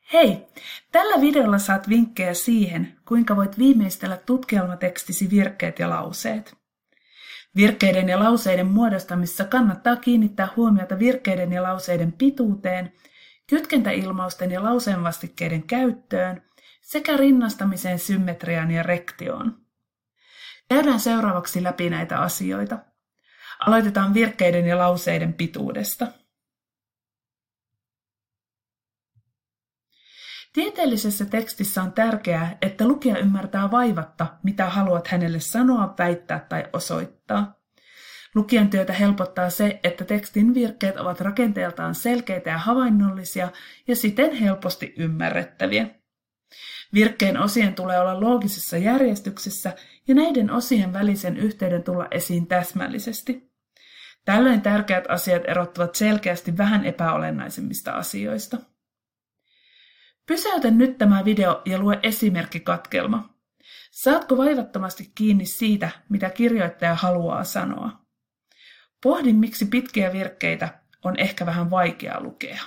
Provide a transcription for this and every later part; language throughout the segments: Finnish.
Hei! Tällä videolla saat vinkkejä siihen, kuinka voit viimeistellä tutkielmatekstisi virkkeet ja lauseet. Virkkeiden ja lauseiden muodostamisessa kannattaa kiinnittää huomiota virkkeiden ja lauseiden pituuteen, kytkentäilmausten ja lauseenvastikkeiden käyttöön sekä rinnastamiseen, symmetriaan ja rektioon. Käydään seuraavaksi läpi näitä asioita. Aloitetaan virkkeiden ja lauseiden pituudesta. Tieteellisessä tekstissä on tärkeää, että lukija ymmärtää vaivatta, mitä haluat hänelle sanoa, väittää tai osoittaa. Lukijan työtä helpottaa se, että tekstin virkkeet ovat rakenteeltaan selkeitä ja havainnollisia ja siten helposti ymmärrettäviä. Virkkeen osien tulee olla loogisessa järjestyksessä ja näiden osien välisen yhteyden tulla esiin täsmällisesti. Tällöin tärkeät asiat erottuvat selkeästi vähän epäolennaisemmista asioista. Pysäytä nyt tämä video ja lue esimerkkikatkelma. Saatko vaivattomasti kiinni siitä, mitä kirjoittaja haluaa sanoa? Pohdi, miksi pitkiä virkkeitä on ehkä vähän vaikea lukea.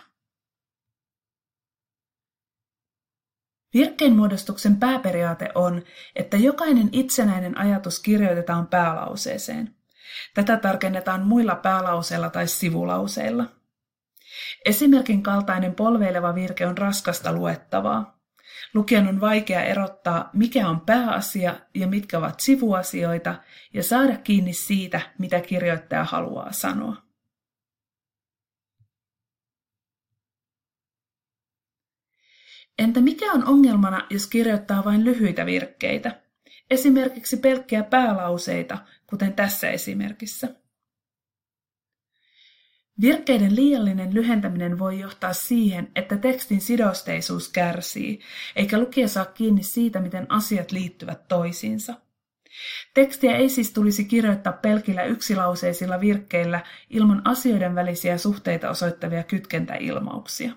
Virkkeen muodostuksen pääperiaate on, että jokainen itsenäinen ajatus kirjoitetaan päälauseeseen. Tätä tarkennetaan muilla päälauseilla tai sivulauseilla. Esimerkin kaltainen polveileva virke on raskasta luettavaa. Lukijan on vaikea erottaa, mikä on pääasia ja mitkä ovat sivuasioita, ja saada kiinni siitä, mitä kirjoittaja haluaa sanoa. Entä mikä on ongelmana, jos kirjoittaa vain lyhyitä virkkeitä? Esimerkiksi pelkkiä päälauseita, kuten tässä esimerkissä. Virkkeiden liiallinen lyhentäminen voi johtaa siihen, että tekstin sidosteisuus kärsii, eikä lukija saa kiinni siitä, miten asiat liittyvät toisiinsa. Tekstiä ei siis tulisi kirjoittaa pelkillä yksilauseisilla virkkeillä ilman asioiden välisiä suhteita osoittavia kytkentäilmauksia.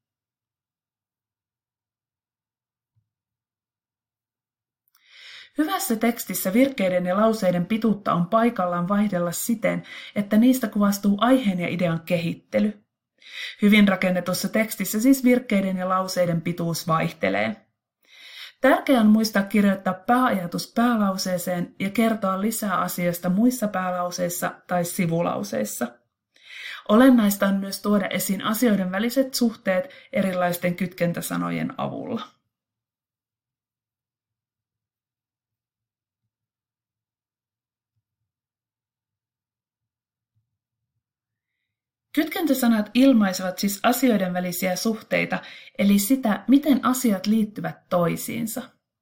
Hyvässä tekstissä virkkeiden ja lauseiden pituutta on paikallaan vaihdella siten, että niistä kuvastuu aiheen ja idean kehittely. Hyvin rakennetussa tekstissä siis virkkeiden ja lauseiden pituus vaihtelee. Tärkeää on muistaa kirjoittaa pääajatus päälauseeseen ja kertoa lisää asiasta muissa päälauseissa tai sivulauseissa. Olennaista on myös tuoda esiin asioiden väliset suhteet erilaisten kytkentäsanojen avulla. Kytkentäsanat ilmaisevat siis asioiden välisiä suhteita, eli sitä, miten asiat liittyvät toisiinsa.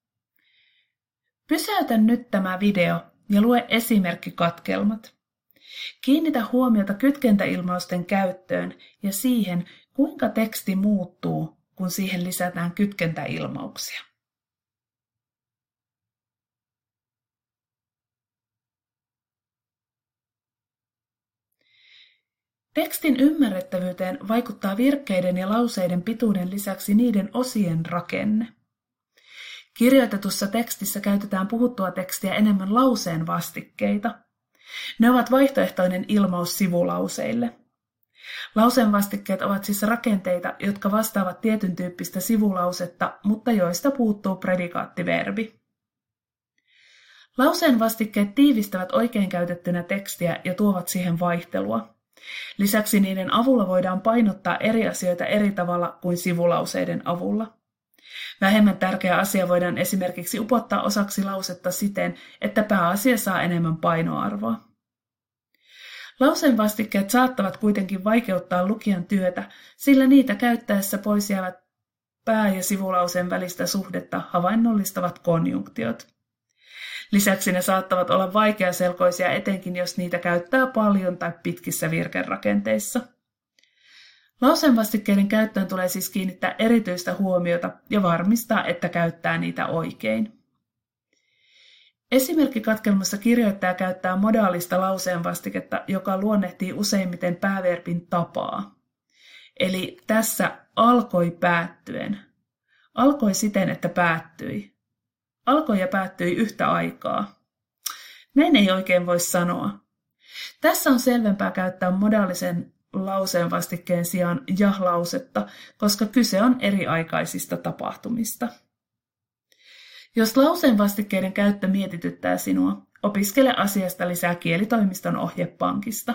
Pysäytä nyt tämä video ja lue esimerkkikatkelmat. Kiinnitä huomiota kytkentäilmausten käyttöön ja siihen, kuinka teksti muuttuu, kun siihen lisätään kytkentäilmauksia. Tekstin ymmärrettävyyteen vaikuttaa virkkeiden ja lauseiden pituuden lisäksi niiden osien rakenne. Kirjoitetussa tekstissä käytetään puhuttua tekstiä enemmän lauseen vastikkeita. Ne ovat vaihtoehtoinen ilmaus sivulauseille. Lauseen vastikkeet ovat siis rakenteita, jotka vastaavat tietyn tyyppistä sivulausetta, mutta joista puuttuu predikaattiverbi. Lauseen vastikkeet tiivistävät oikein käytettynä tekstiä ja tuovat siihen vaihtelua. Lisäksi niiden avulla voidaan painottaa eri asioita eri tavalla kuin sivulauseiden avulla. Vähemmän tärkeä asia voidaan esimerkiksi upottaa osaksi lausetta siten, että pääasia saa enemmän painoarvoa. Lauseen vastikkeet saattavat kuitenkin vaikeuttaa lukijan työtä, sillä niitä käyttäessä pois jäävät pää- ja sivulauseen välistä suhdetta havainnollistavat konjunktiot. Lisäksi ne saattavat olla vaikeaselkoisia etenkin, jos niitä käyttää paljon tai pitkissä virkerakenteissa. Lauseenvastikkeiden käyttöön tulee siis kiinnittää erityistä huomiota ja varmistaa, että käyttää niitä oikein. Esimerkkikatkelmassa kirjoittaja käyttää modaalista lauseenvastiketta, joka luonnehtii useimmiten pääverbin tapaa. Eli tässä alkoi päättyen. Alkoi siten, että päättyi. Alkoi ja päättyi yhtä aikaa. Näin ei oikein voi sanoa. Tässä on selvempää käyttää modaalisen lauseen vastikkeen sijaan ja-lausetta, koska kyse on eriaikaisista tapahtumista. Jos lauseen vastikkeiden käyttö mietityttää sinua, opiskele asiasta lisää Kielitoimiston ohjepankista.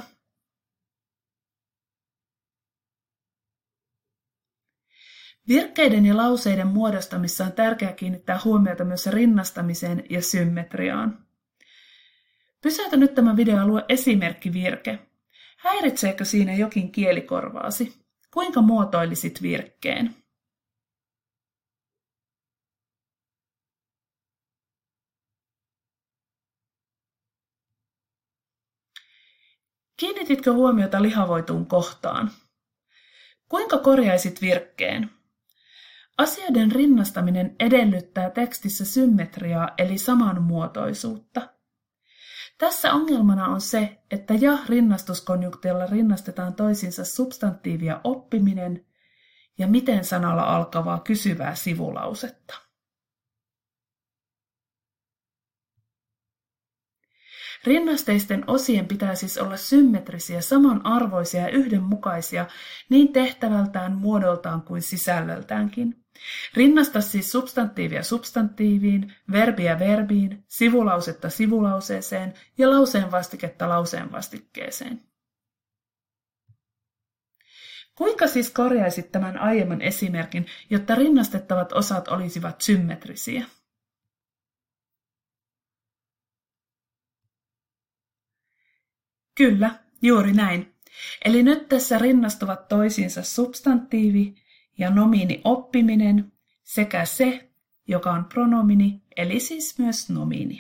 Virkkeiden ja lauseiden muodostamissa on tärkeää kiinnittää huomiota myös rinnastamiseen ja symmetriaan. Pysäytä nyt tämä video ja lue esimerkkivirke. Häiritseekö siinä jokin kielikorvaasi? Kuinka muotoilisit virkkeen? Kiinnititkö huomiota lihavoituun kohtaan? Kuinka korjaisit virkkeen? Asioiden rinnastaminen edellyttää tekstissä symmetriaa eli samanmuotoisuutta. Tässä ongelmana on se, että ja-rinnastuskonjunktiolla rinnastetaan toisiinsa substantiivia oppiminen ja miten sanalla alkavaa kysyvää sivulausetta. Rinnasteisten osien pitää siis olla symmetrisiä, samanarvoisia ja yhdenmukaisia niin tehtävältään, muodoltaan kuin sisällöltäänkin. Rinnasta siis substantiivia substantiiviin, verbiä verbiin, sivulausetta sivulauseeseen ja lauseen vastiketta lauseen vastikkeeseen. Kuinka siis korjaisit tämän aiemman esimerkin, jotta rinnastettavat osat olisivat symmetrisiä? Kyllä, juuri näin. Eli nyt tässä rinnastuvat toisiinsa substantiivi ja nomiini oppiminen sekä se, joka on pronomini, eli siis myös nomiini.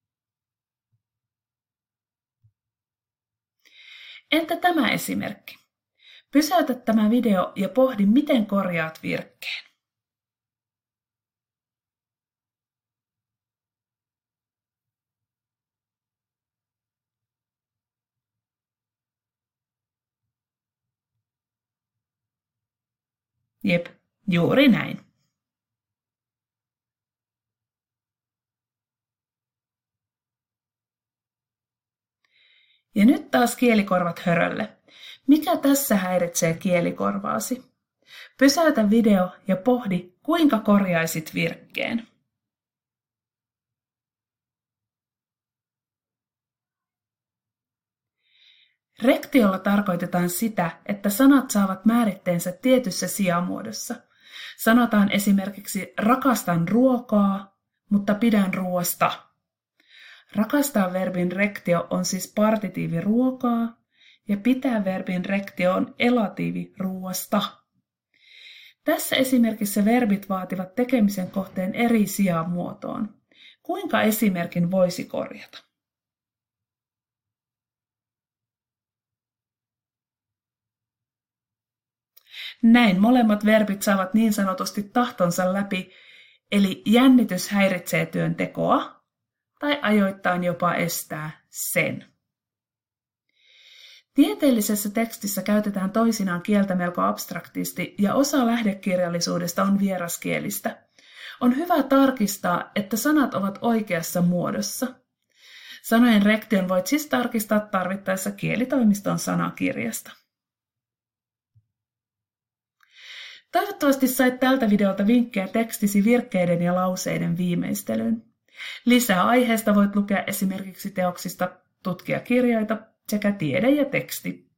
Entä tämä esimerkki? Pysäytä tämä video ja pohdi, miten korjaat virkkeen. Jep, juuri näin. Ja nyt taas kielikorvat hörölle. Mikä tässä häiritsee kielikorvaasi? Pysäytä video ja pohdi, kuinka korjaisit virkkeen. Rektiolla tarkoitetaan sitä, että sanat saavat määritteensä tietyssä sijamuodossa. Sanotaan esimerkiksi rakastan ruokaa, mutta pidän ruoasta. Rakastaa verbin rektio on siis partitiivi ruokaa ja pitää verbin rektio on elatiivi ruoasta. Tässä esimerkissä verbit vaativat tekemisen kohteen eri sijamuotoon. Kuinka esimerkin voisi korjata? Näin molemmat verbit saavat niin sanotusti tahtonsa läpi, eli jännitys häiritsee työntekoa tai ajoittain jopa estää sen. Tieteellisessä tekstissä käytetään toisinaan kieltä melko abstraktisti ja osa lähdekirjallisuudesta on vieraskielistä. On hyvä tarkistaa, että sanat ovat oikeassa muodossa. Sanojen rektion voit siis tarkistaa tarvittaessa Kielitoimiston sanakirjasta. Toivottavasti sait tältä videolta vinkkejä tekstisi virkkeiden ja lauseiden viimeistelyyn. Lisää aiheesta voit lukea esimerkiksi teoksista Tutkijakirjoita sekä Tiede ja teksti.